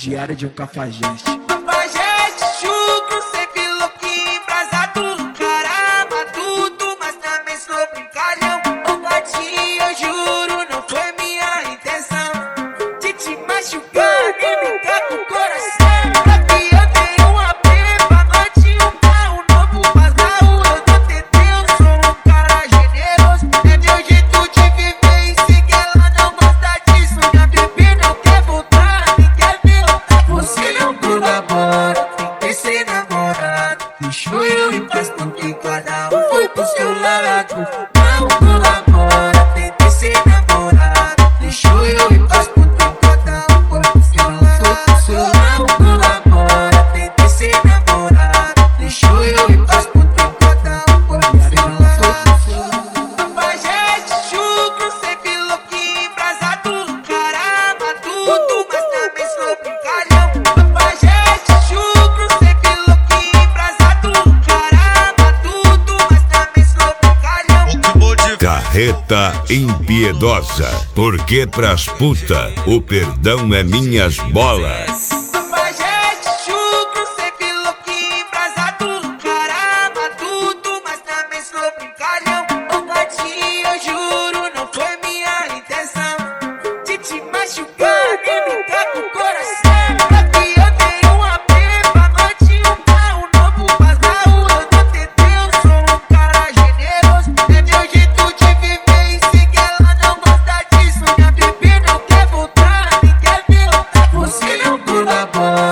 Diário de um cafajeste. Cafajeste, chucro, sempre louquinho, embrasado, cara matuto, mas também sou brincalhão. Ô gatinho, eu juro, não foi minha intenção de te machucar, nem brincar com o coração. Aqui eu tenho uma pepa, noite um carro novo, mas na rua eu tô TT, eu sou um cara generoso. É meu jeito de viver e sei que ela não gosta disso. Minha bebê não quer voltar, nem quer ver voltar. Você não colabora, tem que ser namorado. Deixou eu em paz porque cada um foi pro seu lado. Não colabora, tem que ser namorado. Deixou eu em paz porque cada um foi pro seu lado. Não colabora, tem que ser namorado. Deixou eu em paz porque cada um foi pro seu lado. Cafajeste, chucro, sempre louquinho, embrasado, cara matuto, mas também sou brincalhão. Cafajeste, chucro, sempre louquinho, embrasado, cara matuto, mas também sou brincalhão. Carreta impiedosa, porque pras puta o perdão é minhas bolas. Cafajeste, chucro, sempre louquinho, embrasado, cara matuto, mas também sou brincalhão. Ô gatinho, eu juro, não foi minha intenção de te machucar, nem brincar com o coração. Aqui eu tenho uma pepa, noite um carro novo, mas na rua eu tô TT, eu sou um cara generoso. É meu jeito de viver e sei que ela não gosta disso. Minha bebê não quer voltar, nem quer ver voltar. Você não colabora,